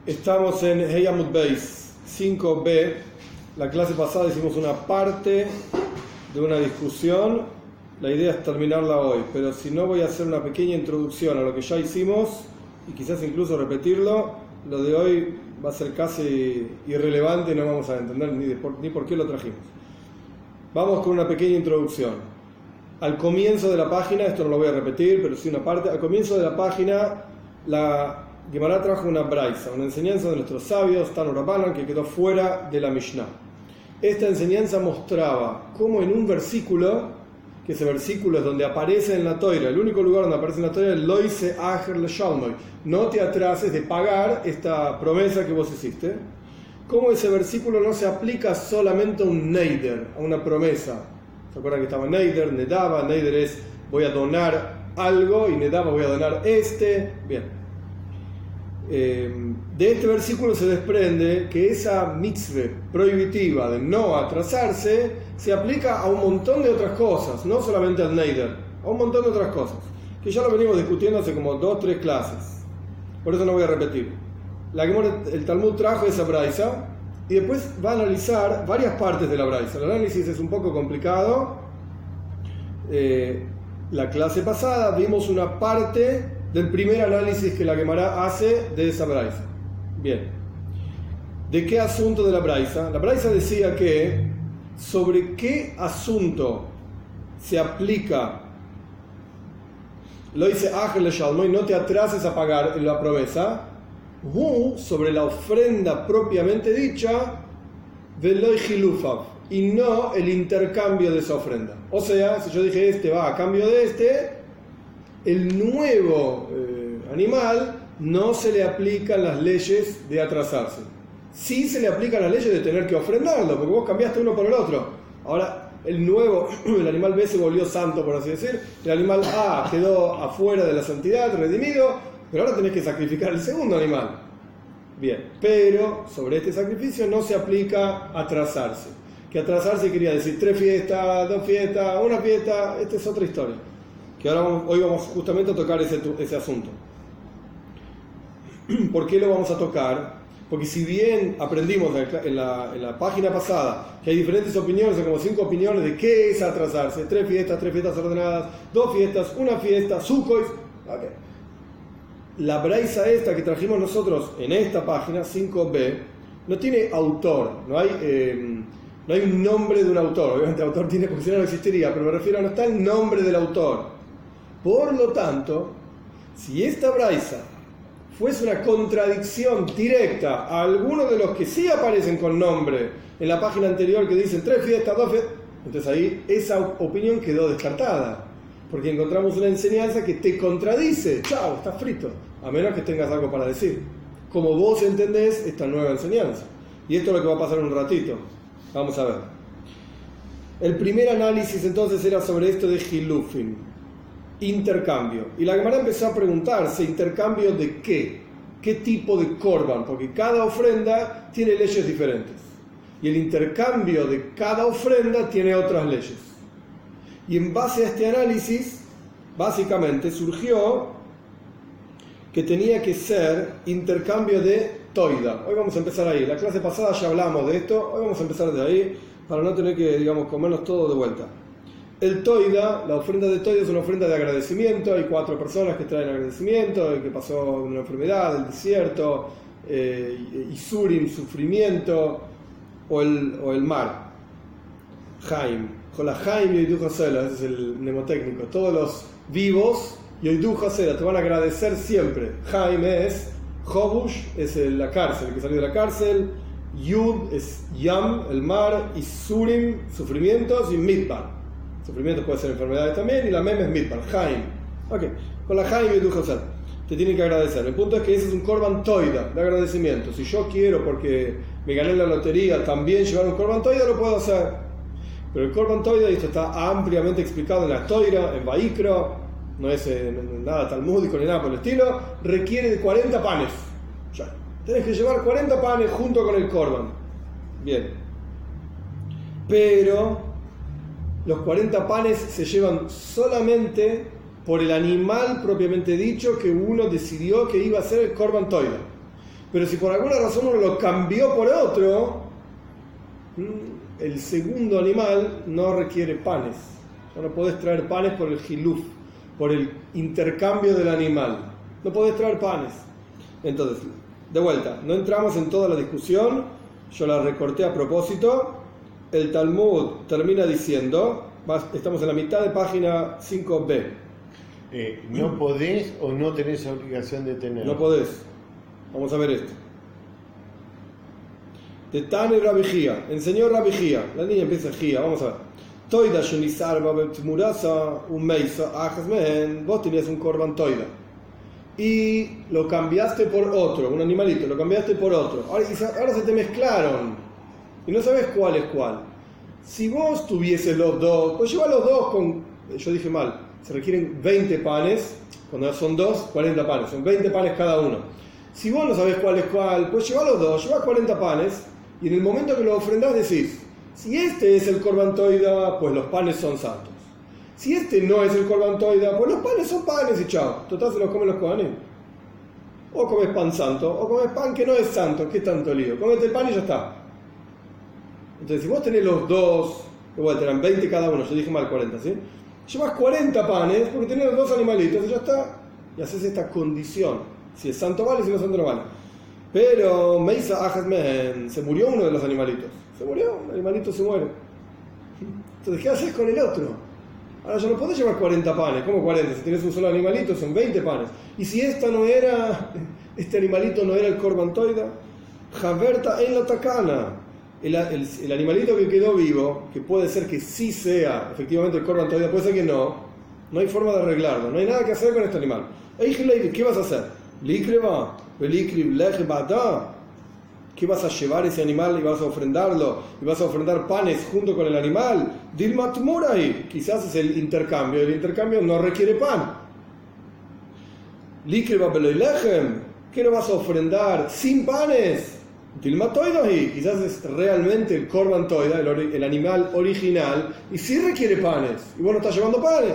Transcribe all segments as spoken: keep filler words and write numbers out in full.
Estamos en Hey Amud Beis cinco b. La clase pasada hicimos una parte de una discusión. La idea es terminarla hoy, pero si no, voy a hacer una pequeña introducción a lo que ya hicimos y quizás incluso repetirlo. Lo de hoy va a ser casi irrelevante y no vamos a entender ni, de por, ni por qué lo trajimos. Vamos con una pequeña introducción. Al comienzo de la página, esto no lo voy a repetir, pero sí una parte, al comienzo de la página, la Gemara trajo una braisa, una enseñanza de nuestros sabios, Tanu Rabbanan, que quedó fuera de la Mishnah. Esta enseñanza mostraba cómo en un versículo, que ese versículo es donde aparece en la Toira, el único lugar donde aparece en la Toira es Loise Acher le Shalmoi, no te atrases de pagar esta promesa que vos hiciste. Cómo ese versículo no se aplica solamente a un neider, a una promesa. ¿Se acuerdan que estaba neider, nedaba? Neider es voy a donar algo y nedaba voy a donar este. Bien. Eh, de este versículo se desprende que esa mitzvah prohibitiva de no atrasarse se aplica a un montón de otras cosas, no solamente al neider, a un montón de otras cosas, que ya lo venimos discutiendo hace como dos o tres clases. Por eso no voy a repetir. La Gemara, el Talmud trajo esa braisa y después va a analizar varias partes de la braisa. El análisis es un poco complicado. Eh, la clase pasada vimos una parte del primer análisis que la Gemara hace de esa braisa. Bien. ¿De qué asunto de la braisa? La braisa decía que sobre qué asunto se aplica lo dice Ángel le Shalmoi, no te atrases a pagar la promesa, sobre la ofrenda propiamente dicha, Veloy Hilufav, y no el intercambio de esa ofrenda. O sea, si yo dije este va a cambio de este, el nuevo eh, animal no se le aplican las leyes de atrasarse. Sí se le aplican las leyes de tener que ofrendarlo, porque vos cambiaste uno por el otro. Ahora, el nuevo, el animal B se volvió santo, por así decir. El animal A quedó afuera de la santidad, redimido, pero ahora tenés que sacrificar el segundo animal. Bien, pero sobre este sacrificio no se aplica atrasarse. Que atrasarse quería decir tres fiestas, dos fiestas, una fiesta. Esta es otra historia. Que ahora vamos, hoy vamos justamente a tocar ese, ese asunto. ¿Por qué lo vamos a tocar? Porque si bien aprendimos en la, en la página pasada que hay diferentes opiniones, hay como cinco opiniones de qué es atrasarse, tres fiestas, tres fiestas ordenadas, dos fiestas, una fiesta, Sukkot, okay. La braisa esta que trajimos nosotros en esta página, cinco b, no tiene autor, no hay... Eh, No hay un nombre de un autor, obviamente el autor tiene, porque si no no existiría, pero me refiero a no está el nombre del autor. Por lo tanto, si esta braisa fuese una contradicción directa a alguno de los que sí aparecen con nombre en la página anterior que dicen tres fiestas, dos fiestas, entonces ahí esa opinión quedó descartada, porque encontramos una enseñanza que te contradice. Chao, estás frito, a menos que tengas algo para decir, como vos entendés esta nueva enseñanza. Y esto es lo que va a pasar en un ratito. Vamos a ver. El primer análisis entonces era sobre esto de Hilufin, intercambio. Y la Gemara empezó a preguntarse, ¿intercambio de qué? ¿Qué tipo de korban? Porque cada ofrenda tiene leyes diferentes. Y el intercambio de cada ofrenda tiene otras leyes. Y en base a este análisis, básicamente surgió que tenía que ser intercambio de toida. Hoy vamos a empezar ahí. La clase pasada ya hablamos de esto. Hoy vamos a empezar de ahí para no tener que, digamos, comernos todo de vuelta. El toida, la ofrenda de toida es una ofrenda de agradecimiento. Hay cuatro personas que traen agradecimiento, el que pasó una enfermedad, el desierto, eh, Isurim, sufrimiento, o el, o el mar. Jaim. Con la Jaim y Yoidu Hasela, ese es el mnemotécnico. Todos los vivos, Yoidu Hasela, te van a agradecer siempre. Jaim es Jobush, es la cárcel, el que salió de la cárcel. Yud es Yam, el mar. Y Surim, sufrimientos. Y Midbar, sufrimientos puede ser enfermedades también. Y la Mem es Midbar, Jaim. Ok, con la Jaim y tu José te tienen que agradecer. El punto es que ese es un korban toida de agradecimiento. Si yo quiero, porque me gané la lotería, también llevar un korban toida, lo puedo hacer. Pero el korban toida, y esto está ampliamente explicado en la Toira, en Vaikro, no es eh, nada talmúdico ni nada por el estilo, requiere de cuarenta panes. Ya, tenés que llevar cuarenta panes junto con el korban. Bien. Pero los cuarenta panes se llevan solamente por el animal propiamente dicho que uno decidió que iba a ser el korban toida. Pero si por alguna razón uno lo cambió por otro, el segundo animal no requiere panes. Ya no podés traer panes por el hiluf, por el intercambio del animal. No podés traer panes. Entonces, de vuelta, no entramos en toda la discusión, yo la recorté a propósito. El Talmud termina diciendo, estamos en la mitad de página cinco b. Eh, ¿No podés o no tenés obligación de tener? No podés. Vamos a ver esto. De Tane Rabbi Gia, enseñó Rabbi Gia. La niña empieza Gia, vamos a ver. Toida Shunisarba Betmurasa un Meisa Ajasmen. Vos tenías un Korban Toida y lo cambiaste por otro, un animalito, lo cambiaste por otro. Ahora, ahora se te mezclaron y no sabes cuál es cuál. Si vos tuvieses los dos, pues lleva los dos con. Yo dije mal, se requieren veinte panes. Cuando son dos, cuarenta panes, son veinte panes cada uno. Si vos no sabés cuál es cuál, pues lleva los dos, lleva cuarenta panes. Y en el momento que lo ofrendás decís, si este es el Korban Toida, pues los panes son santos. Si este no es el Korban Toida, pues los panes son panes y chao. Total se los comen los kohanim. O comes pan santo, o comes pan que no es santo. ¿Qué tanto lío? Comete el pan y ya está. Entonces, si vos tenés los dos, igual te eran veinte cada uno, yo dije mal cuarenta, ¿sí? Llevas cuarenta panes porque tenés los dos animalitos y ya está. Y haces esta condición. Si es santo vale, si no es santo no vale. Pero Meisa Ajasmen, se murió uno de los animalitos. Se murió, un animalito se muere. Entonces, ¿qué haces con el otro? Ahora ya no podés llevar cuarenta panes. ¿Cómo cuarenta? Si tenés un solo animalito son veinte panes. Y si esta no era, este animalito no era el Korban Toida, Javerta en la Takana. El, el, el animalito que quedó vivo, que puede ser que sí sea efectivamente el Korban Toida, puede ser que no. No hay forma de arreglarlo. No hay nada que hacer con este animal. ¿Qué vas a hacer? Likreba, Belikrib, Lej, Bada. ¿Qué vas a llevar ese animal y vas a ofrendarlo? ¿Y vas a ofrendar panes junto con el animal? Dilmat Murai. Quizás es el intercambio. El intercambio no requiere pan. Likreba, Beleilechem. ¿Qué lo vas a ofrendar sin panes? Dilmat Toidahi. Quizás es realmente el Korban Toida, el, ori- el animal original, y sí requiere panes. Y vos no estás llevando panes.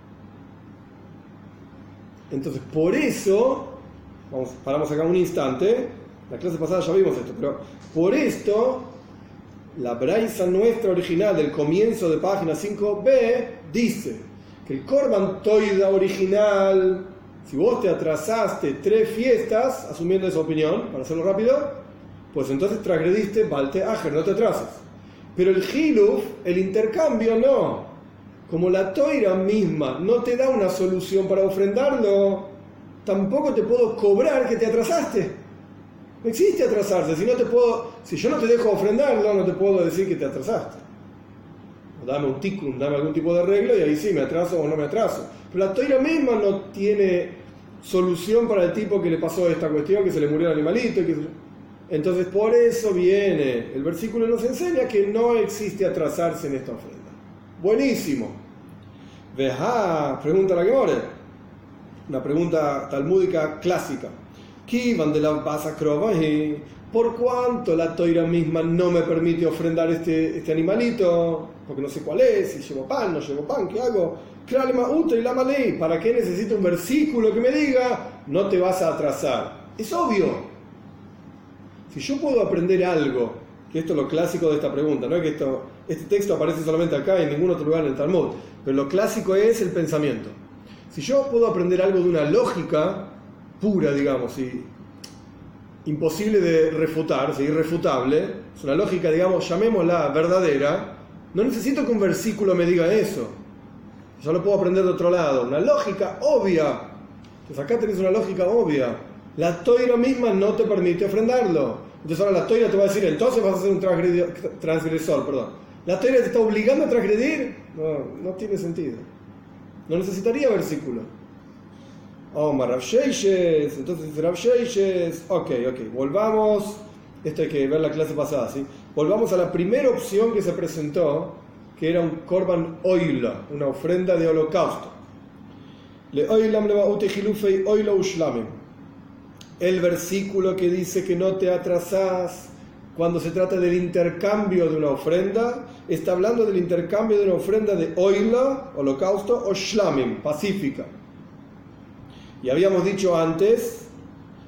Entonces, por eso. Vamos, paramos acá un instante. La clase pasada ya vimos esto, pero por esto, la braisa nuestra original del comienzo de página cinco b dice que el Korban Toida original, si vos te atrasaste tres fiestas, asumiendo esa opinión, para hacerlo rápido, pues entonces transgrediste Balte Ajer, no te atrasas. Pero el Hiluf, el intercambio, no. Como la Toira misma no te da una solución para ofrendarlo, tampoco te puedo cobrar que te atrasaste. No existe atrasarse. Si no te puedo, si yo no te dejo ofrendarlo, no te puedo decir que te atrasaste. Dame un tikkun, dame algún tipo de arreglo y ahí sí me atraso o no me atraso. Pero la Toira misma no tiene solución para el tipo que le pasó esta cuestión, que se le murió el animalito. Y que... Entonces por eso viene, el versículo nos enseña que no existe atrasarse en esta ofrenda. Buenísimo. Veja, pregunta la Gemore. Una pregunta talmúdica clásica. ¿Por cuánto la Toira misma no me permite ofrendar este, este animalito? Porque no sé cuál es, si llevo pan, no llevo pan, ¿qué hago? ¿Para qué necesito un versículo que me diga no te vas a atrasar? Es obvio. Si yo puedo aprender algo, que esto es lo clásico de esta pregunta, no es que esto, este texto aparece solamente acá y en ningún otro lugar en el Talmud, pero lo clásico es el pensamiento. Si yo puedo aprender algo de una lógica pura, digamos, y imposible de refutar, ¿sí? Irrefutable, es una lógica, digamos, llamémosla verdadera, no necesito que un versículo me diga eso. Yo lo puedo aprender de otro lado. Una lógica obvia. Entonces acá tenés una lógica obvia. La Toira misma no te permite ofrendarlo. Entonces ahora la Toira te va a decir, entonces vas a ser un transgresor, perdón. ¿La Toira te está obligando a transgredir? No, no tiene sentido. No necesitaría versículo. Omar Rav Sheishes, entonces Rav Sheishes, ok, ok, volvamos, esto hay que ver la clase pasada, ¿sí? Volvamos a la primera opción que se presentó, que era un Korban Oila, una ofrenda de holocausto. Le Oilam le Ba'ute Hilufei Oila Ushlamim. El versículo que dice que no te atrasás cuando se trata del intercambio de una ofrenda, está hablando del intercambio de una ofrenda de Oila, holocausto, o Shlamim, pacífica. Y habíamos dicho antes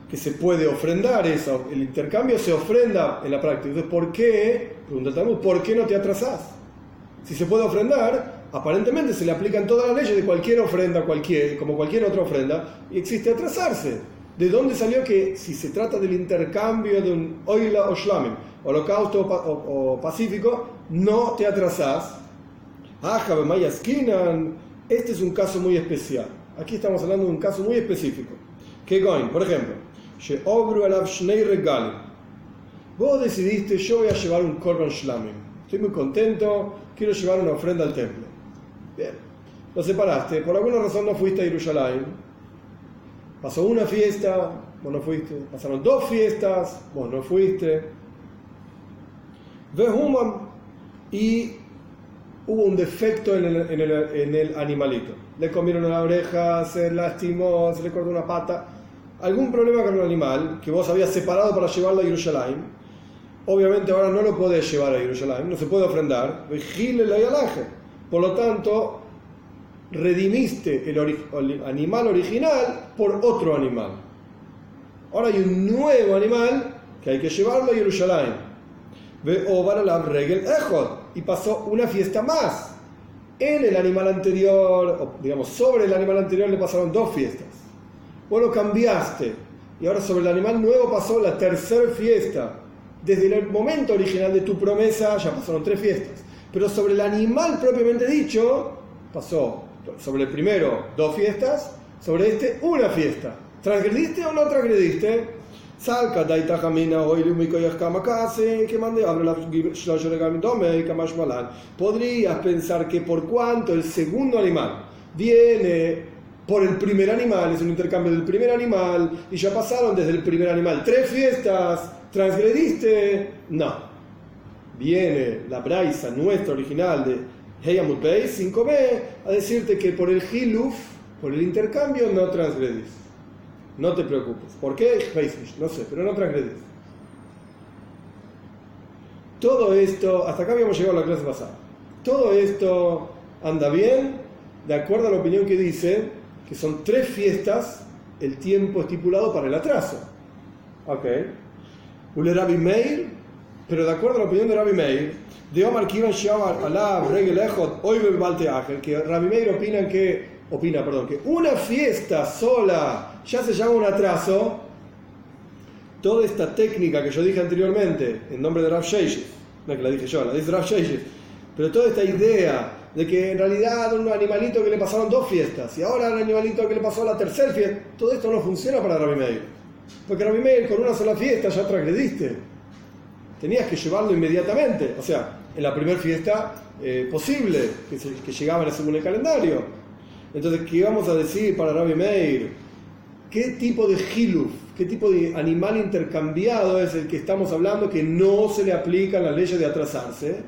que se puede ofrendar eso, el intercambio se ofrenda en la práctica. Entonces, ¿por qué? Pregunta el Talmud, ¿por qué no te atrasás? Si se puede ofrendar, aparentemente se le aplican todas las leyes de cualquier ofrenda, cualquier, como cualquier otra ofrenda, y existe atrasarse. ¿De dónde salió que si se trata del intercambio de un oila o shlamim, holocausto o, o, o pacífico, no te atrasás? Ajabe Mayaskinan, este es un caso muy especial. Aquí estamos hablando de un caso muy específico. Que goin, por ejemplo, she'obru alav shnei regalim. Vos decidiste, yo voy a llevar un korban shlamim. Estoy muy contento, quiero llevar una ofrenda al templo. Bien, lo separaste, por alguna razón no fuiste a Jerusalén. Pasó una fiesta, vos no fuiste. Pasaron dos fiestas, vos no fuiste. Vehuman, y hubo un defecto en el, en, el, en el animalito. Le comieron la oreja, se lastimó, se le cortó una pata. Algún problema con el animal que vos habías separado para llevarlo a Jerusalén. Obviamente ahora no lo podés llevar a Jerusalén, no se puede ofrendar. Por lo tanto, redimiste el, ori el animal original por otro animal. Ahora hay un nuevo animal que hay que llevarlo a Jerusalén. Y pasó una fiesta más. En el animal anterior, o digamos sobre el animal anterior le pasaron dos fiestas. Vos lo cambiaste y ahora sobre el animal nuevo pasó la tercera fiesta. Desde el momento original de tu promesa ya pasaron tres fiestas. Pero sobre el animal propiamente dicho pasó sobre el primero dos fiestas, sobre este una fiesta. ¿Transgrediste o no transgrediste? Salca daita jamina hoy lumiko yaskamacase que mande abre la shloshregamidome y kamashmalan. Podrías pensar que por cuanto el segundo animal viene por el primer animal, es un intercambio del primer animal y ya pasaron desde el primer animal tres fiestas, ¿transgrediste? No. Viene la braisa nuestra original de Heyamut Beis cinco b a decirte que por el hiluf, por el intercambio, no transgredís. No te preocupes. ¿Por qué? No sé, pero no transgredís. Todo esto, hasta acá habíamos llegado a la clase pasada. Todo esto anda bien, de acuerdo a la opinión que dice que son tres fiestas el tiempo estipulado para el atraso. Ok. Ule Rabbi Meir, pero de acuerdo a la opinión de Rabbi Meir, de Omar Kivan Shavar Alab Regel Ejot Oibe Balte Ángel, que Rabbi Meir opina que, opina, perdón, que una fiesta sola ya se llama un atraso. Toda esta técnica que yo dije anteriormente, en nombre de Rav Sheshes, no es que la dije yo, la dice Rav Sheshes, pero toda esta idea de que en realidad un animalito que le pasaron dos fiestas y ahora el animalito que le pasó la tercera fiesta, todo esto no funciona para Rabbi Meir. Porque Rabbi Meir con una sola fiesta ya transgrediste. Tenías que llevarlo inmediatamente. O sea, en la primera fiesta eh, posible, que, se, que llegaban según el calendario. Entonces, ¿qué vamos a decir para Rabbi Meir? ¿Qué tipo de hiluf, qué tipo de animal intercambiado es el que estamos hablando que no se le aplican las leyes de atrasarse?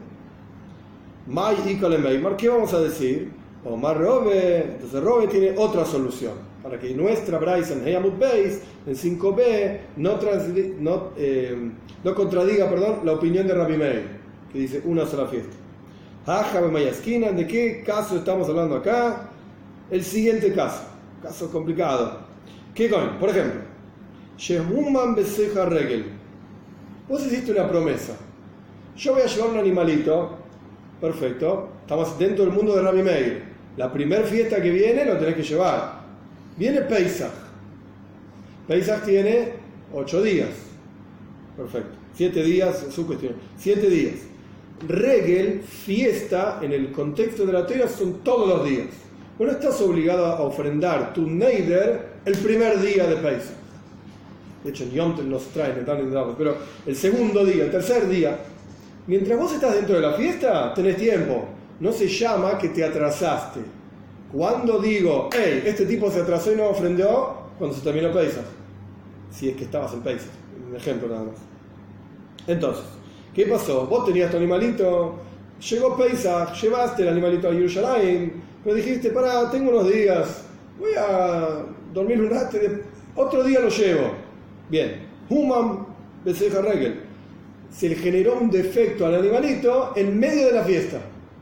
Mai y Meimar, ¿qué vamos a decir? Omar Robe, entonces Robe tiene otra solución, para que nuestra Braisa en Heyamut Beis, en cinco b, no, transli, no, eh, no contradiga perdón, la opinión de Rabbi Meir, que dice una sola fiesta. Ajabe Mayaskinan, ¿de qué caso estamos hablando acá? El siguiente caso, caso complicado. ¿Qué con? Por ejemplo, Shehuman Beseja Regel. Vos hiciste una promesa. Yo voy a llevar un animalito. Perfecto. Estamos dentro del mundo de Rabbi Meir. La primera fiesta que viene lo tenés que llevar. Viene Pesach. Pesach tiene ocho días. Perfecto. Siete días, su cuestión. Siete días. Regel, fiesta, en el contexto de la Torah son todos los días. Bueno, estás obligado a ofrendar tu neider el primer día de Pesach. De hecho, en Yom Tov nos traen, pero el segundo día, el tercer día, mientras vos estás dentro de la fiesta, tenés tiempo. No se llama que te atrasaste. Cuando digo, hey, este tipo se atrasó y no ofrendió, cuando se terminó Pesach. Si es que estabas en Pesach. Un ejemplo nada más. Entonces, ¿qué pasó? Vos tenías tu animalito, llegó Pesach, llevaste el animalito a Jerusalén, pero dijiste, pará, tengo unos días, voy a dormir un rato, otro día lo llevo. Bien, Human Beseja Regel. Se le generó un defecto al animalito en medio de la fiesta.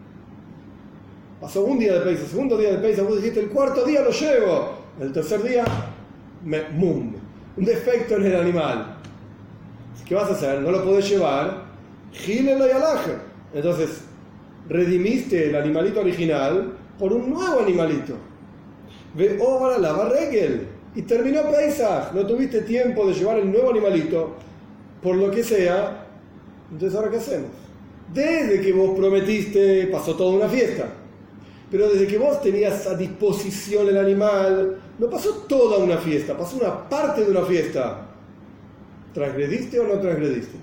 Pasó un día de Pesach, segundo día de Pesach, vos dijiste, el cuarto día lo llevo. El tercer día, me, mum, un defecto en el animal. ¿Qué vas a hacer? No lo podés llevar. Gílelo y alaje. Entonces, redimiste el animalito original por un nuevo animalito. Ve obra la barregel. Y terminó Pesach. No tuviste tiempo de llevar el nuevo animalito, por lo que sea. Entonces, ¿ahora qué hacemos? Desde que vos prometiste, pasó toda una fiesta. Pero desde que vos tenías a disposición el animal, no pasó toda una fiesta, pasó una parte de una fiesta. ¿Transgrediste o no transgrediste?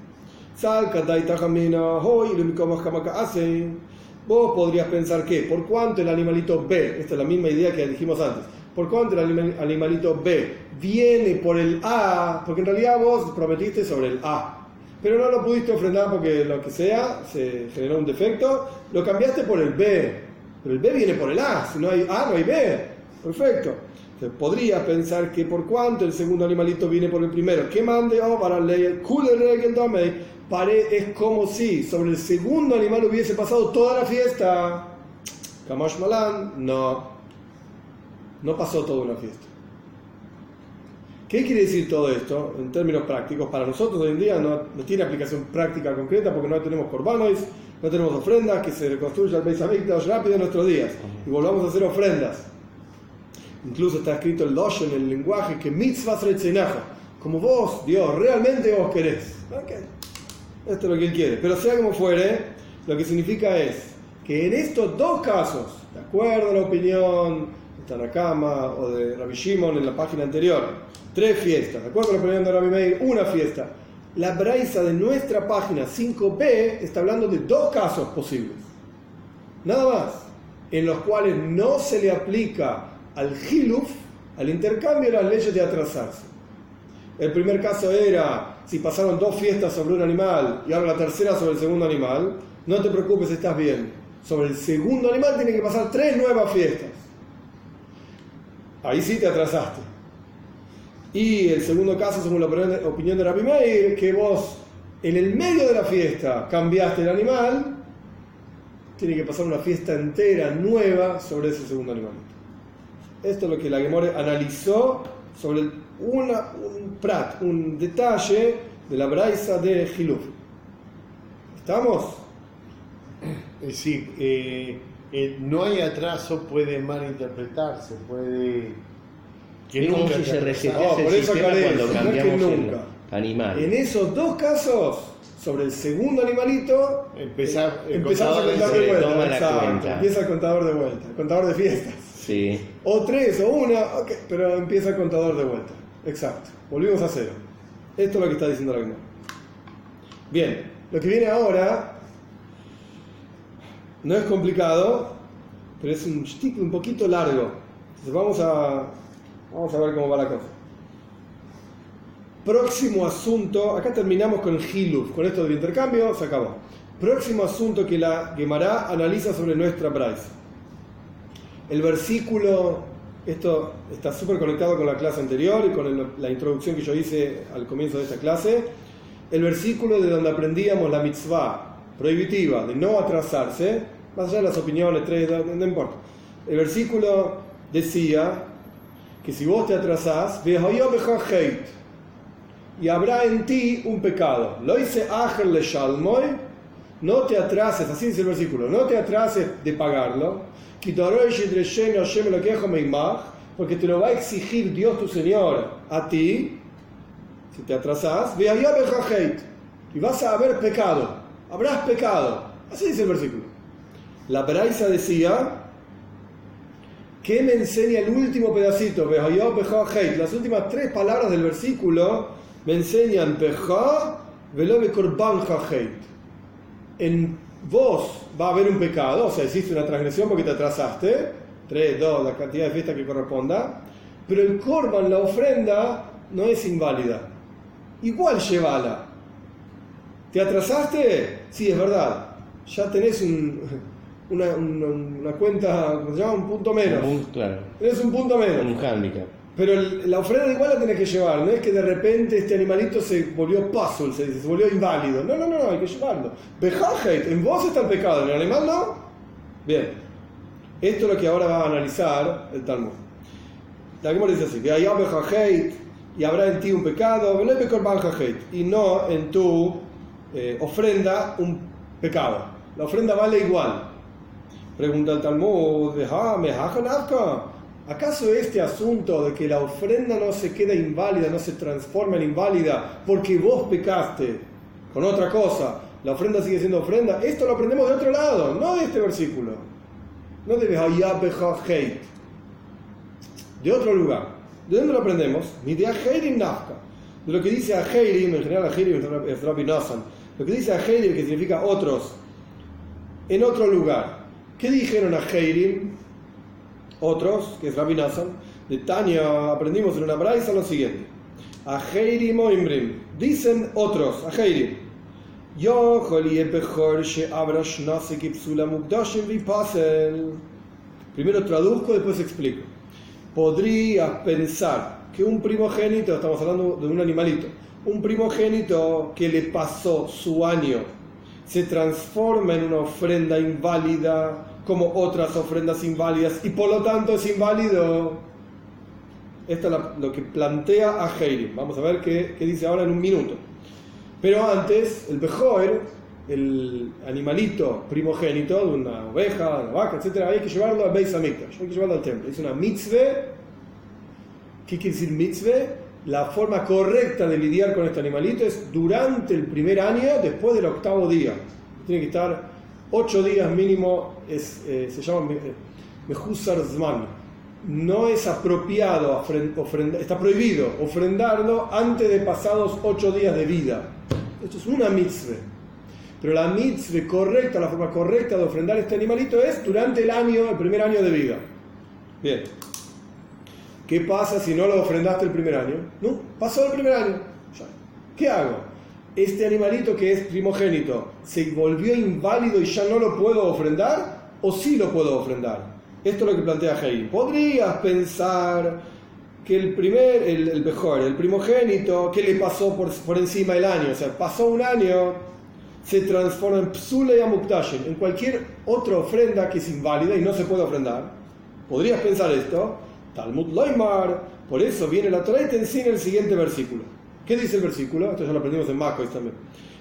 Vos podrías pensar que, por cuanto el animalito B, esta es la misma idea que dijimos antes, por cuanto el animalito B viene por el A, porque en realidad vos prometiste sobre el A, pero no lo pudiste ofrendar porque lo que sea, se generó un defecto, lo cambiaste por el B, pero el B viene por el A, si no hay A no hay B, perfecto. Entonces, podría pensar que por cuanto el segundo animalito viene por el primero, que mande oh, para leer es como si sobre el segundo animal hubiese pasado toda la fiesta. Kamash Malan, no, no pasó toda una fiesta. ¿Qué quiere decir todo esto en términos prácticos? Para nosotros hoy en día no, no tiene aplicación práctica concreta porque no tenemos corbanos, no tenemos ofrendas, que se reconstruya el Beis Hamikdash rápido en nuestros días y volvamos a hacer ofrendas. Incluso está escrito el Dosh en el lenguaje que mitzvahs retzenaja, como vos, Dios, realmente vos querés. Okay. Esto es lo que él quiere. Pero sea como fuere, lo que significa es que en estos dos casos, de acuerdo a la opinión de Tanakama o de Rabbi Shimon en la página anterior, tres fiestas, de acuerdo a la opinión de Rabbi Meir, una fiesta. La braisa de nuestra página cinco b está hablando de dos casos posibles. Nada más. En los cuales no se le aplica al hiluf, al intercambio de las leyes de atrasarse. El primer caso era si pasaron dos fiestas sobre un animal y ahora la tercera sobre el segundo animal. No te preocupes, estás bien. Sobre el segundo animal tienen que pasar tres nuevas fiestas. Ahí sí te atrasaste. Y el segundo caso, según la opinión de Rabbi Meir, que vos en el medio de la fiesta cambiaste el animal, tiene que pasar una fiesta entera nueva sobre ese segundo animalito. Esto es lo que la Gemara analizó sobre una, un prat, un detalle de la braisa de Hiluf. ¿Estamos? Es decir, eh, eh, no hay atraso, puede malinterpretarse, puede que como nunca si se resetease No, por el eso sistema aclaré, cuando no es que cambiamos nunca. el animal. En esos dos casos, sobre el segundo animalito, empezar eh, empezamos a contar de se vuelta. toma la Exacto, cuenta. empieza el contador de vuelta, el contador de fiestas. Sí. O tres o una, okay, pero empieza el contador de vuelta. Exacto, volvimos a cero. Esto es lo que está diciendo la Gemara. Bien, lo que viene ahora no es complicado, pero es un stick un poquito largo. Entonces vamos a, vamos a ver cómo va la cosa. Próximo asunto, acá terminamos con el Hiluf, con esto del intercambio, se acabó. Próximo asunto que la Gemara analiza sobre nuestra braisa. El versículo, esto está súper conectado con la clase anterior y con el, la introducción que yo hice al comienzo de esta clase. El versículo de donde aprendíamos la mitzvah prohibitiva de no atrasarse, más allá de las opiniones, tres, no, no importa. El versículo decía que si vos te atrasás, y habrá en ti un pecado. Lo dice Acher le Shalmoy, no te atrases, así dice el versículo, no te atrases de pagarlo, porque te lo va a exigir Dios tu Señor a ti, si te atrasás, y vas a haber pecado, habrás pecado, así dice el versículo. La braisa decía, ¿qué me enseña el último pedacito? Las últimas tres palabras del versículo me enseñan Pejá, Velove Korban Hajeit. En vos va a haber un pecado, o sea, hiciste una transgresión porque te atrasaste, tres, dos, la cantidad de fiesta que corresponda, pero el Korban, la ofrenda, no es inválida. Igual llévala. ¿Te atrasaste? Sí, es verdad. Ya tenés un, una, una, una cuenta, ¿cómo se llama? Un punto menos. Un, claro. Tenés un punto menos. Un handicap. Pero el, la ofrenda igual la tenés que llevar, no es que de repente este animalito se volvió puzzle, se dice, se volvió inválido. No, no, no, no, hay que llevarlo. Bejajet, en vos está el pecado, en el animal no. Bien, esto es lo que ahora va a analizar el Talmud. La Gemara dice así: y habrá en ti un pecado, y no en tu eh, ofrenda un pecado. La ofrenda vale igual. Pregunta el Talmud, ¿acaso este asunto de que la ofrenda no se queda inválida, no se transforma en inválida porque vos pecaste con otra cosa, la ofrenda sigue siendo ofrenda? Esto lo aprendemos de otro lado, no de este versículo, no de Behayah, de otro lugar. ¿De dónde lo aprendemos? Ni de Aheirim Nafka, de lo que dice Aheirim, en general Aheirim es Rabbi Nosson, lo que dice Aheirim, que significa otros, en otro lugar. ¿Qué dijeron Aheirim? Otros, que es Rabbi Nosson, de Tania aprendimos en una braisa lo siguiente: Aheirim oimrim, dicen otros, Aheirim, yo primero traduzco, después explico. Podrías pensar que un primogénito, estamos hablando de un animalito, un primogénito que le pasó su año se transforma en una ofrenda inválida como otras ofrendas inválidas y por lo tanto es inválido. Esto es lo que plantea Aheirim. Vamos a ver qué, qué dice ahora en un minuto. Pero antes, el Bejoer, el animalito primogénito de una oveja, de una vaca, etcétera, hay que llevarlo al Beis Hamikdash, hay que llevarlo al templo. Es una mitzvah. ¿Qué quiere decir mitzvah? La forma correcta de lidiar con este animalito es durante el primer año, después del octavo día. Tiene que estar ocho días mínimo, es, eh, se llama Mehusar Zman. No es apropiado, ofrenda, está prohibido ofrendarlo antes de pasados ocho días de vida. Esto es una mitzvah. Pero la mitzvah correcta, la forma correcta de ofrendar este animalito es durante el año, el primer año de vida. Bien. ¿Qué pasa si no lo ofrendaste el primer año? No, pasó el primer año. ¿Qué hago? Este animalito que es primogénito, ¿se volvió inválido y ya no lo puedo ofrendar? ¿O sí lo puedo ofrendar? Esto es lo que plantea Aheirim. Podrías pensar que el primer, el, el mejor, el primogénito, que le pasó por, por encima del año, o sea, pasó un año, se transforma en psule y amuktashen, en cualquier otra ofrenda que es inválida y no se puede ofrendar. Podrías pensar esto. Talmud Loimar, por eso viene la Torah y te enseña el siguiente versículo. ¿Qué dice el versículo? Esto ya lo aprendimos en Makos también.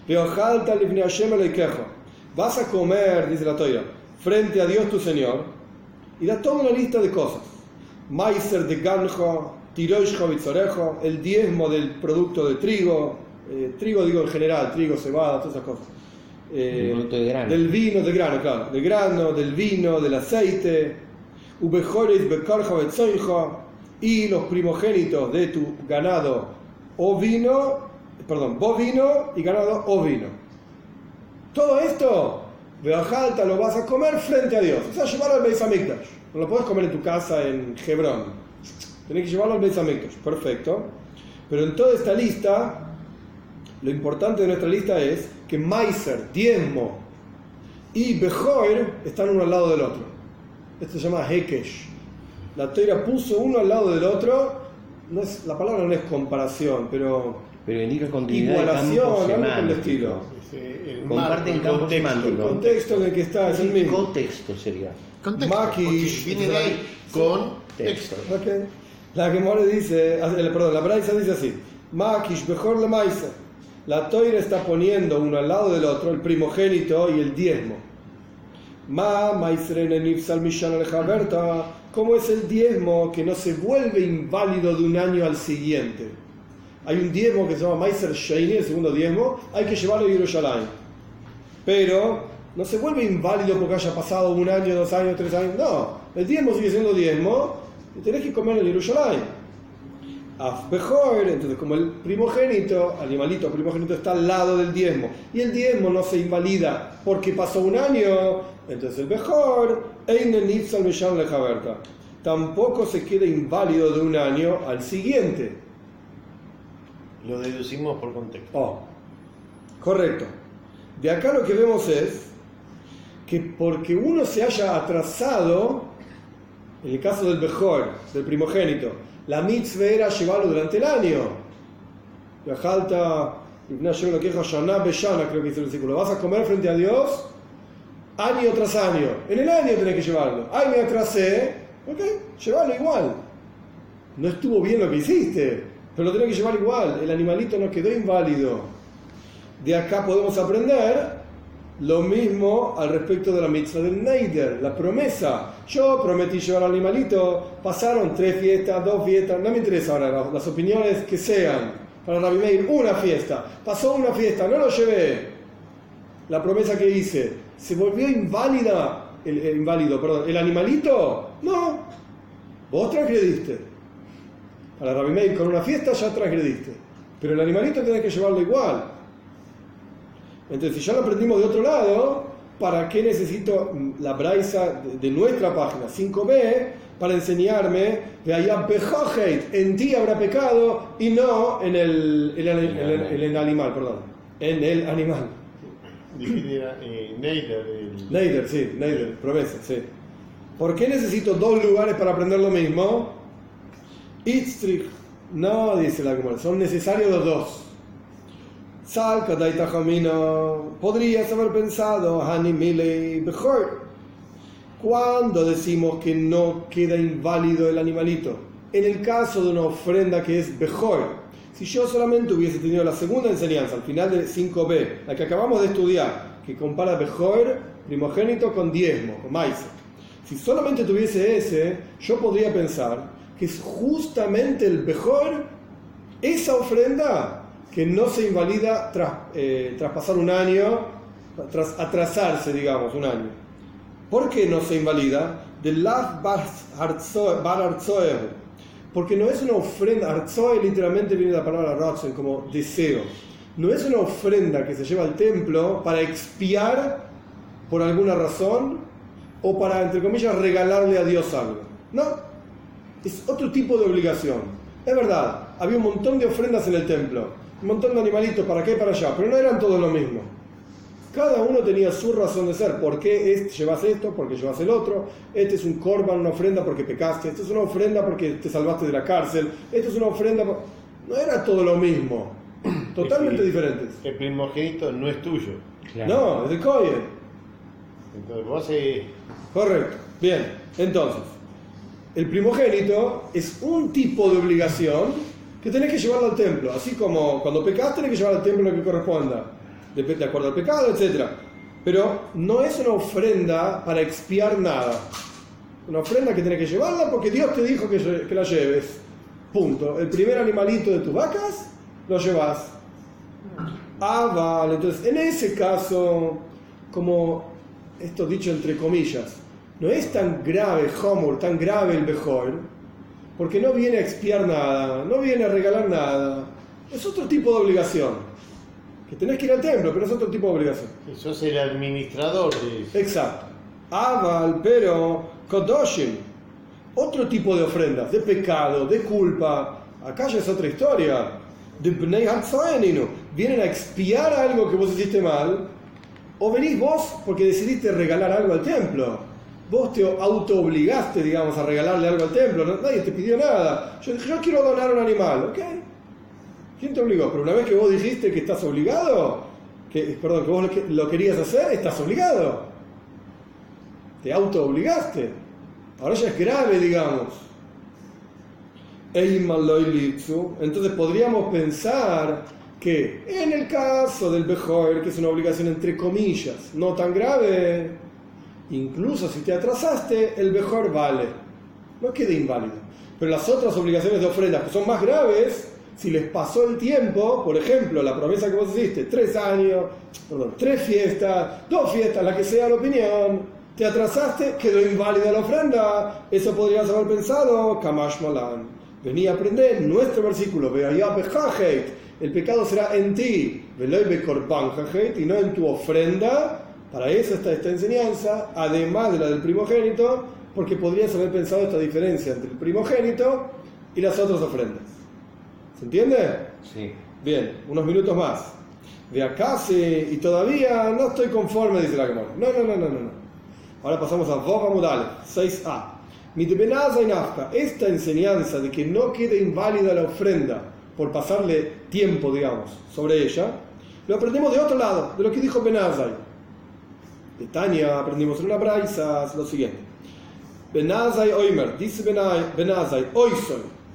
Vas a comer, dice la Torah, frente a Dios tu Señor, y da toda una lista de cosas. Maiser de ganjo, tiroshjo vitzorejo, el diezmo del producto de trigo, eh, trigo digo en general, trigo, cebada, todas esas cosas. Eh, el producto de grano. Del vino, de grano, claro, del grano, del vino, del aceite. Y los primogénitos de tu ganado ovino, perdón, bovino y ganado ovino. Todo esto, Beajalta, lo vas a comer frente a Dios. O sea, llevarlo al Beis Hamikdash. No lo puedes comer en tu casa en Hebrón. Tenés que llevarlo al Beis Hamikdash. Perfecto. Pero en toda esta lista, lo importante de nuestra lista es que Maiser, diezmo y Bejoer están uno al lado del otro. Esto se llama Hekesh. La Torah puso uno al lado del otro. No es, la palabra no es comparación, pero, pero indica continuidad, igualación, algo por el estilo. El Comparten campo semántico. El contexto en el que está es el mismo. Contexto sería. Contexto, Makish, viene de ahí con texto. Okay. La Gemara dice, perdón, la Braisa dice así: Makish Bejor le Maisa. La Torah está poniendo uno al lado del otro, el primogénito y el diezmo. Ma Maisrene Nifsal Mishan Alejaberta. ¿Cómo es el diezmo que no se vuelve inválido de un año al siguiente? Hay un diezmo que se llama Maiser Sheini, el segundo diezmo, hay que llevarlo a Yerushalayim. Pero no se vuelve inválido porque haya pasado un año, dos años, tres años. No, el diezmo sigue siendo diezmo y tenés que comerlo en Yerushalayim. Af Bejor, entonces como el primogénito, animalito primogénito está al lado del diezmo y el diezmo no se invalida porque pasó un año, entonces el Bejor tampoco se queda inválido de un año al siguiente. Lo deducimos por contexto. Oh, correcto. De acá lo que vemos es que porque uno se haya atrasado, en el caso del Bejor, del primogénito, la mitzvah era llevarlo durante el año. La jalta, creo que dice el versículo. Vas a comer frente a Dios año tras año. En el año tenés que llevarlo. Ay, me atrasé. Ok, llévalo igual. No estuvo bien lo que hiciste. pero lo tenés que llevar igual. El animalito no quedó inválido. De acá podemos aprender lo mismo al respecto de la mitzvah del Neider, la promesa. Yo prometí llevar al animalito, pasaron tres fiestas, dos fiestas, no me interesa ahora las, las opiniones que sean. Para Rabbi Meir, una fiesta, pasó una fiesta, no lo llevé. La promesa que hice, ¿se volvió inválida? El, el inválido, perdón, ¿el animalito? No, vos transgrediste. Para Rabbi Meir, con una fiesta ya transgrediste, pero el animalito tenés que llevarlo igual. Entonces, si ya lo aprendimos de otro lado, ¿para qué necesito la braisa de, de nuestra página cinco be para enseñarme de allá bejoheit, en ti habrá pecado y no en el, el, el, el, el, el animal, perdón, en el animal? Divide eh, Neider. El... Neider, sí, Neider, promesa, sí. ¿Por qué necesito dos lugares para aprender lo mismo? Itztrich, no, dice la Gemara, son necesarios los dos. Sal, Kadai Tajamino, podrías haber pensado, Hani Milei Bechor, cuando decimos que no queda inválido el animalito. En el caso de una ofrenda que es Bechor, si yo solamente hubiese tenido la segunda enseñanza, al final de cinco be, la que acabamos de estudiar, que compara Bechor, primogénito, con diezmo, con maíz. Si solamente tuviese ese, yo podría pensar que es justamente el Bechor, esa ofrenda que no se invalida tras, eh, tras pasar un año, tras atrasarse, digamos, un año. ¿Por qué no se invalida? De Lav Bar Arzoe, porque no es una ofrenda, Arzoe literalmente viene de la palabra Ratzoe, como deseo. No es una ofrenda que se lleva al templo para expiar por alguna razón o para, entre comillas, regalarle a Dios algo. No, es otro tipo de obligación. Es verdad, había un montón de ofrendas en el templo, un montón de animalitos para acá y para allá, pero no eran todos lo mismo. Cada uno tenía su razón de ser. ¿Por qué este llevas esto? ¿Por qué llevas el otro? Este es un korban, una ofrenda porque pecaste. Esto es una ofrenda porque te salvaste de la cárcel. Esto es una ofrenda... Por... No era todo lo mismo. Totalmente diferentes. El primogénito no es tuyo. Claro. No, es de Cohen. Entonces vos... Eh... Correcto. Bien, entonces, el primogénito es un tipo de obligación que tenés que llevarlo al templo. Así como cuando pecás tenés que llevar al templo lo que corresponda, de, de acuerdo al pecado, etcétera. Pero no es una ofrenda para expiar nada. Una ofrenda que tenés que llevarla porque Dios te dijo que, que la lleves. Punto. El primer animalito de tus vacas lo llevas. Ah, vale. Entonces, en ese caso, como esto dicho entre comillas, no es tan grave, Homur, tan grave el Bechor, porque no viene a expiar nada, no viene a regalar nada. Es otro tipo de obligación. Que tenés que ir al templo, pero es otro tipo de obligación. Sos el administrador de eso. Exacto. Aval, pero Kodoshim, otro tipo de ofrendas, de pecado, de culpa. Acá ya es otra historia. De Bnei Hatzaeninu. Vienen a expiar algo que vos hiciste mal, o venís vos porque decidiste regalar algo al templo. Vos te auto-obligaste, digamos, a regalarle algo al templo. Nadie te pidió nada. Yo dije, yo quiero donar un animal. ¿Ok? ¿Quién te obligó? Pero una vez que vos dijiste que estás obligado, que, perdón, que vos lo querías hacer, estás obligado. Te auto-obligaste. Ahora ya es grave, digamos. Entonces podríamos pensar que en el caso del Bechor, que es una obligación entre comillas, no tan grave, incluso si te atrasaste, el Bechor vale, no queda inválido. Pero las otras obligaciones de ofrendas que son más graves, si les pasó el tiempo, por ejemplo, la promesa que vos hiciste, tres años, perdón, tres fiestas, dos fiestas, la que sea la opinión, te atrasaste, quedó inválida la ofrenda. Eso podrías haber pensado, Kamash Malan. Venía a aprender nuestro versículo, el pecado será en ti, y no en tu ofrenda. Para eso está esta enseñanza, además de la del primogénito, porque podrías haber pensado esta diferencia entre el primogénito y las otras ofrendas. ¿Se entiende? Sí. Bien, unos minutos más. De acá sí, y todavía no estoy conforme, dice la Gemara. No, no, no, no, no. Ahora pasamos a Vov Amudale, seis a. Esta enseñanza de que no quede inválida la ofrenda por pasarle tiempo, digamos, sobre ella, lo aprendemos de otro lado, de lo que dijo Benazai. De Tania aprendimos en una braisa lo siguiente. Benazai Oimer, dice Benazai, hoy soy.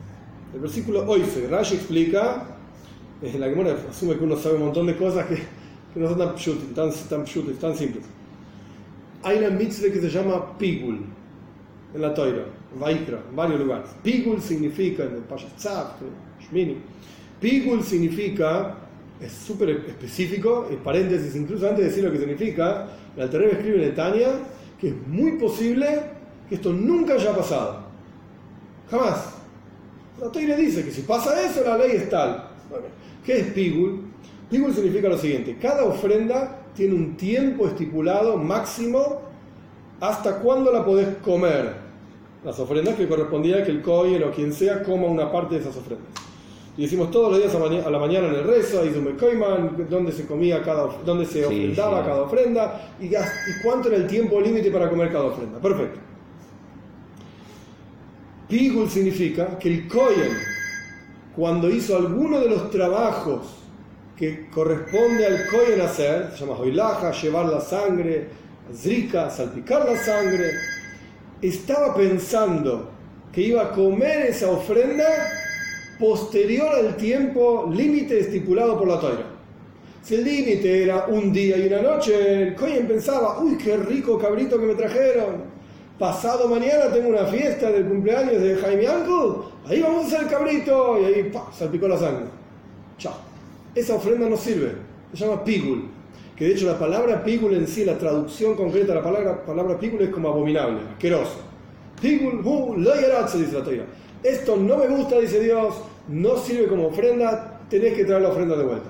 El versículo Oise, Rashi explica, es la Gemara asume que uno sabe un montón de cosas que, que no son tan pshutis, tan, tan, pshutis, tan simples. Hay una mitzvah que se llama Pigul en la Torah, Vaikra, en varios lugares. Pigul significa, en el Pashat Tzav, Shmini, Pigul significa, es súper específico, en paréntesis, incluso antes de decir lo que significa, el Alter Rebbe escribe en Tanya que es muy posible que esto nunca haya pasado. Jamás. La Torah dice que si pasa eso, la ley es tal. ¿Qué es Pigul? Pigul significa lo siguiente: cada ofrenda tiene un tiempo estipulado máximo hasta cuándo la podés comer. Las ofrendas que correspondía que el Kohen o quien sea coma una parte de esas ofrendas. Y decimos todos los días a la mañana en el rezo, donde se comía cada, donde se ofrendaba sí, sí. cada ofrenda y, y cuánto era el tiempo límite para comer cada ofrenda. Perfecto. Pigul significa que el Kohen, cuando hizo alguno de los trabajos que corresponde al Kohen hacer, se llama hoilaja, llevar la sangre, zrika, salpicar la sangre, estaba pensando que iba a comer esa ofrenda posterior al tiempo límite estipulado por la Torah. Si el límite era un día y una noche, el Kohen pensaba, uy, qué rico cabrito que me trajeron. Pasado mañana tengo una fiesta del cumpleaños de Jaime Uncle, ahí vamos a hacer el cabrito, y ahí ¡pah! Salpicó la sangre. Chao. Esa ofrenda no sirve, se llama Pigul. Que de hecho la palabra Pigul en sí, la traducción concreta de la palabra, palabra Pigul es como abominable, asqueroso. Pigul, hu, lo yaratze, dice la Torah. Esto no me gusta, dice Dios, no sirve como ofrenda, tenés que traer la ofrenda de vuelta.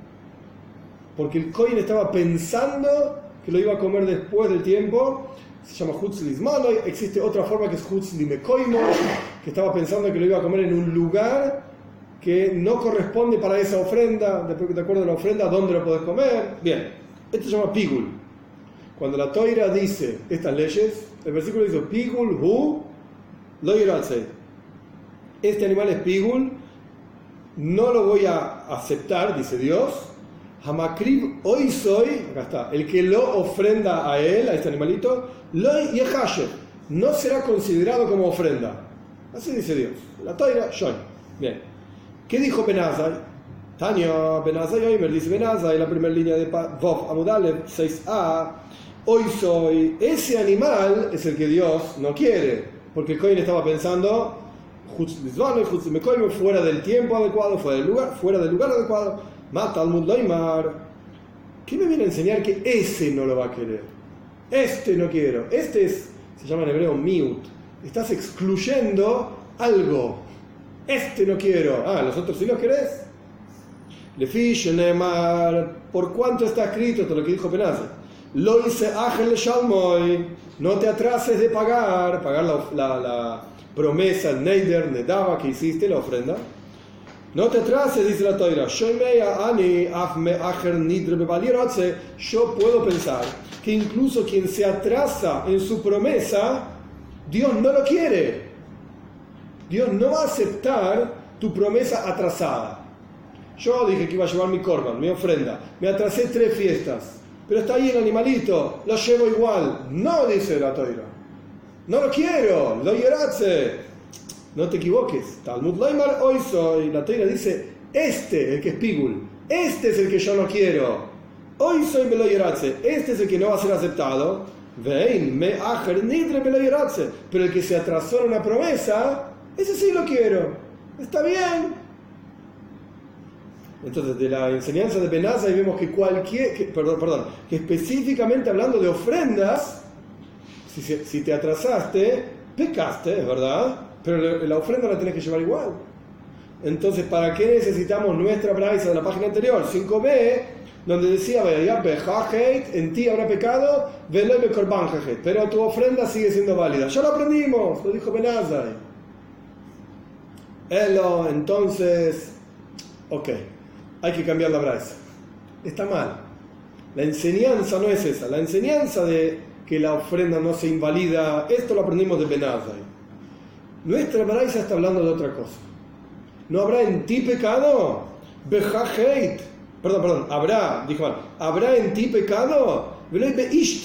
Porque el Kohen estaba pensando que lo iba a comer después del tiempo. Se llama Hutz Lizmano, existe otra forma que es Hutz Limekoimo, que estaba pensando que lo iba a comer en un lugar que no corresponde para esa ofrenda, después que te acuerdas de la ofrenda, ¿dónde lo podés comer? Bien, esto se llama Pigul. Cuando la Torah dice estas leyes, el versículo dice Pigul hu lo yiratze. Este animal es Pigul, no lo voy a aceptar, dice Dios. Hamakrib hoy soy, acá está, el que lo ofrenda a él, a este animalito, lo yehashev, no será considerado como ofrenda. Así dice Dios. La Torah, Shoy. Bien. ¿Qué dijo Benazai? Tanya, Benazai Oimer, dice Benazai, la primera línea de Vov Amudalev seis a. Hoy soy, ese animal es el que Dios no quiere, porque el Kohen estaba pensando, fuera del tiempo adecuado, fuera del lugar, fuera del lugar adecuado. Mata al Mudlaimar. ¿Qué me viene a enseñar que ese no lo va a querer? Este no quiero. Este es, se llama en hebreo miut. Estás excluyendo algo. Este no quiero. Ah, los otros sí los querés. Lefish Neemar. ¿Por cuánto está escrito? Todo lo que dijo Penaza. Lo hice ángel shalmoy. No te atrases de pagar. Pagar la, la, la promesa, el neider, nedava que hiciste, la ofrenda. No te atrases, dice la Torah. Yo puedo pensar que incluso quien se atrasa en su promesa, Dios no lo quiere. Dios no va a aceptar tu promesa atrasada. Yo dije que iba a llevar mi korban, mi ofrenda. Me atrasé tres fiestas. Pero está ahí el animalito, lo llevo igual. No, dice la Torah. No lo quiero, lo yeratze. No te equivoques. Talmud Laimar hoy soy. La Torah dice, este, el que es Pigul, este es el que yo no quiero. Hoy soy Melo Yeratze. Este es el que no va a ser aceptado. Vein, me ajer nidre Melo Yeratze. Pero el que se atrasó en una promesa, ese sí lo quiero. Está bien. Entonces, de la enseñanza de Benazai vemos que cualquier, que, perdón, perdón, que específicamente hablando de ofrendas, si, si te atrasaste, pecaste, es verdad. Pero la ofrenda la tenés que llevar igual. Entonces, ¿para qué necesitamos nuestra braisa de la página anterior? cinco b, donde decía, en ti habrá pecado, pero tu ofrenda sigue siendo válida. Ya lo aprendimos, lo dijo Benazai. Elo, entonces, ok, hay que cambiar la braisa. Está mal. La enseñanza no es esa. La enseñanza de que la ofrenda no se invalida, esto lo aprendimos de Benazai. Nuestra braisa está hablando de otra cosa. ¿No habrá en ti pecado? Bejajeit. Perdón, perdón. Habrá, dijo mal. ¿Habrá en ti pecado?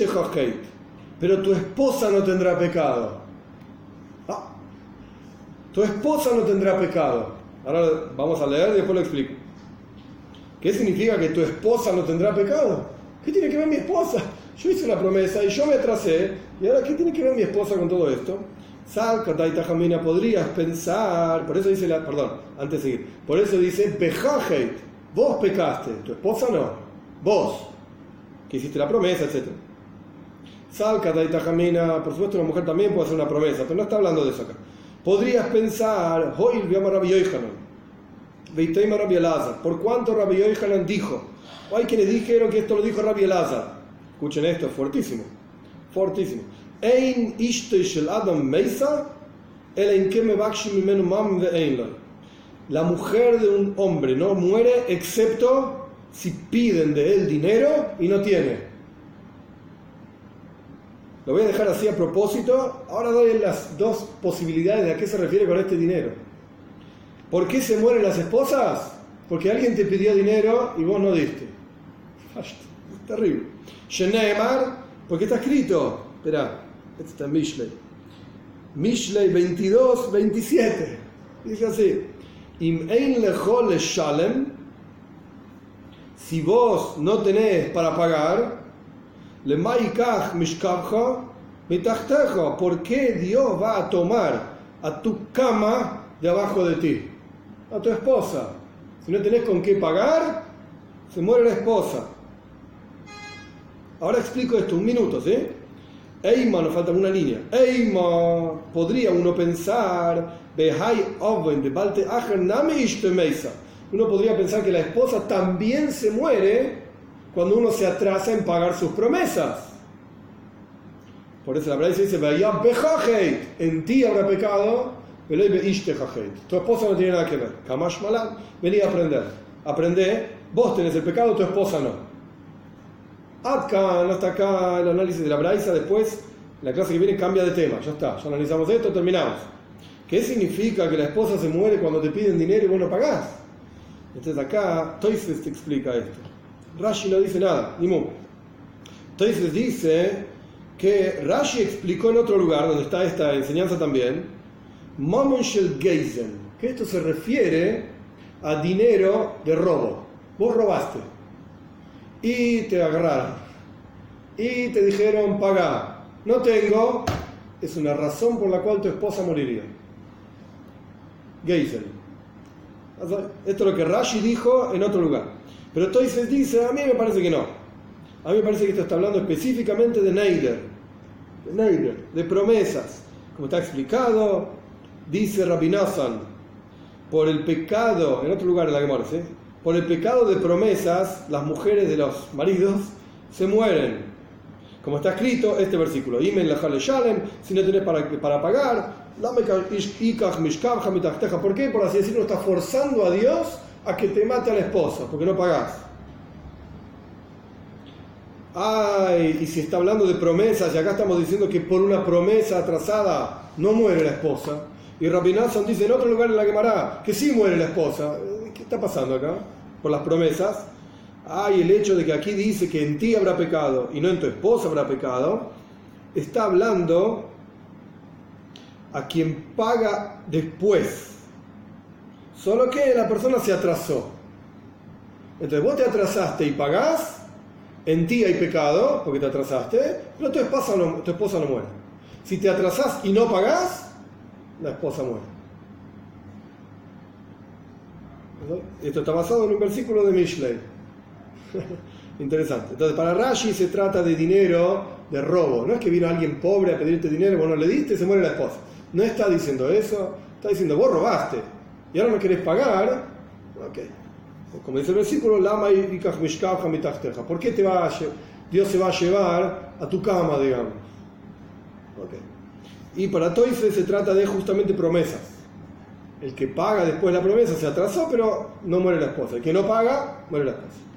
Pero tu esposa no tendrá pecado. Ah. tu esposa no tendrá pecado. Ahora vamos a leer y después lo explico. ¿Qué significa que tu esposa no tendrá pecado? ¿Qué tiene que ver mi esposa? Yo hice una promesa y yo me atrasé. ¿Y ahora qué tiene que ver mi esposa con todo esto? Salcata y tajamina, podrías pensar. Por eso dice, la, perdón, antes de seguir. Por eso dice, Bejaheit, vos pecaste, tu esposa no. Vos, que hiciste la promesa, etcétera. Salcata y tajamina, por supuesto, una mujer también puede hacer una promesa, pero no está hablando de eso acá. Podrías pensar, Hoy vi a Rabbi Yochanan, Veiteima Rabbi Elazar, por cuánto Rabbi Yochanan dijo. O hay quienes dijeron que esto lo dijo Rabbi Elazar. Escuchen esto, es fuertísimo, fuertísimo. Ein ishte shel adam meisa, ela in keme bakshim mimenu mam ve'ein lo. La mujer de un hombre no muere excepto si piden de él dinero y no tiene. Lo voy a dejar así a propósito. Ahora doy las dos posibilidades de a qué se refiere con este dinero. ¿Por qué se mueren las esposas? Porque alguien te pidió dinero y vos no diste. Es terrible. Sheneemar, porque está escrito. Espera, este está en Mishlei. Mishlei veintidós, veintisiete. Dice así. Im ein lecho leshalem, si vos no tenés para pagar, le maikach mishkabcha mitachteja, ¿por qué Dios va a tomar a tu cama de abajo de ti? A tu esposa. Si no tenés con qué pagar, se muere la esposa. Ahora explico esto, un minuto, ¿sí? Eima, nos falta una línea. Eima, podría uno pensar, Behai oven de balte acher name ishte meisa. Uno podría pensar que la esposa también se muere cuando uno se atrasa en pagar sus promesas. Por eso la Braisa dice, Vaya bejaheit, en ti habrá pecado, veloi beishte jaheit. Tu esposa no tiene nada que ver. Kamash malan, vení a aprender. Aprende, vos tenés el pecado, tu esposa no. Acá, no está acá el análisis de la Braisa. Después, en la clase que viene cambia de tema. Ya está, ya analizamos esto, terminamos. ¿Qué significa que la esposa se muere cuando te piden dinero y vos no pagás? Entonces acá, Toises te explica esto. Rashi no dice nada, ni mu. Toises dice que Rashi explicó en otro lugar, donde está esta enseñanza también, Mamon shel Geisen, que esto se refiere a dinero de robo. Vos robaste y te agarraron y te dijeron pagá, no tengo, es una razón por la cual tu esposa moriría. Geisen. Esto es lo que Rashi dijo en otro lugar, pero Toises dice, a mí me parece que no, a mí me parece que esto está hablando específicamente de Neider, de Neider, de promesas, como está explicado. Dice Rabbi Nathan, por el pecado, en otro lugar en la Gemara, ¿sí? Por el pecado de promesas, las mujeres de los maridos se mueren. Como está escrito este versículo, Imen lejale shalem, si no tenés para, para pagar, ¿por qué? Por así decirlo, está forzando a Dios a que te mate a la esposa, porque no pagás. Ay, y si está hablando de promesas, y acá estamos diciendo que por una promesa atrasada no muere la esposa. Y Rabbi Nathan dice en otro lugar en la Gemara que sí muere la esposa. ¿Qué está pasando acá? Por las promesas. Hay el hecho de que aquí dice que en ti habrá pecado y no en tu esposa habrá pecado. Está hablando a quien paga después. Solo que la persona se atrasó. Entonces vos te atrasaste y pagás, en ti hay pecado porque te atrasaste, pero tu esposa no, tu esposa no muere. Si te atrasás y no pagás, la esposa muere. Esto está basado en un versículo de Mishlei. Interesante. Entonces, para Rashi se trata de dinero de robo. No es que vino alguien pobre a pedirte dinero, vos no le diste y se muere la esposa. No está diciendo eso. Está diciendo, vos robaste y ahora no querés pagar. Ok. Como dice el versículo, Lama ikach mishkabcha mitachteja. ¿Por qué te va a lle- Dios se va a llevar a tu cama, digamos? Ok. Y para Toises se trata de justamente promesas. El que paga después la promesa se atrasó, pero no muere la esposa. El que no paga, muere la esposa.